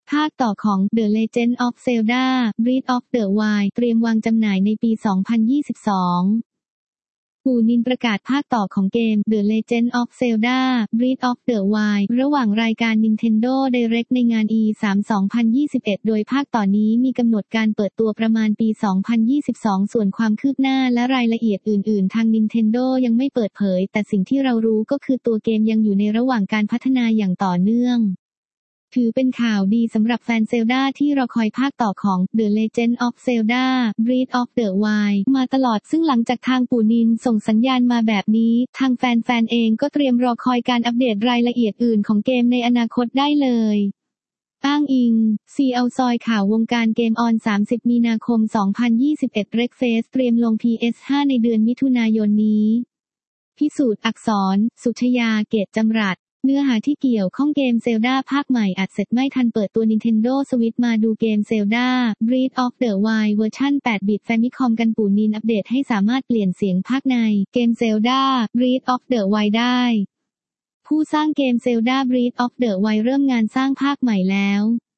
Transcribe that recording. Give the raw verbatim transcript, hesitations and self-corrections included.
ภาคต่อของ The Legend of Zelda Breath of the Wild เตรียมวางจำหน่ายในปี สองพันยี่สิบสอง ปูนินประกาศภาคต่อของเกม The Legend of Zelda Breath of the Wild ระหว่างรายการ Nintendo Direct ในงาน อี ทรี สองพันยี่สิบเอ็ด โดยภาคต่อนี้มีกำหนดการเปิดตัวประมาณปี สองพันยี่สิบสอง ส่วนความคืบหน้าและรายละเอียดอื่นๆทาง Nintendo ยังไม่เปิดเผยแต่สิ่งที่เรารู้ก็คือตัวเกมยังอยู่ในระหว่างการพัฒนาอย่างต่อเนื่องถือเป็นข่าวดีสำหรับแฟนเซลดาที่รอคอยภาคต่อของ The Legend of Zelda Breath of the Wild มาตลอดซึ่งหลังจากทางปูนินส่งสัญญาณมาแบบนี้ทางแฟนๆเองก็เตรียมรอคอยการอัปเดตรายละเอียดอื่นของเกมในอนาคตได้เลยอ้างอิง ซี แอล ซอยข่าววงการเกมออน สามสิบ มีนาคม สองพันยี่สิบเอ็ด Wreckfest เตรียมลง พี เอส ห้า ในเดือนมิถุนายนนี้พิสูจน์อักษร สุชยา เกตจำรัดเนื้อหาที่เกี่ยวข้องเกม Zelda ภาคใหม่อัดเสร็จไม่ทันเปิดตัว Nintendo Switch มาดูเกม Zelda Breath of the Wild เวอร์ชัน แปด บิต Famicom กันปูนินอัปเดตให้สามารถเปลี่ยนเสียงภาคในเกม Zelda Breath of the Wild ได้ผู้สร้างเกม Zelda Breath of the Wild เริ่มงานสร้างภาคใหม่แล้ว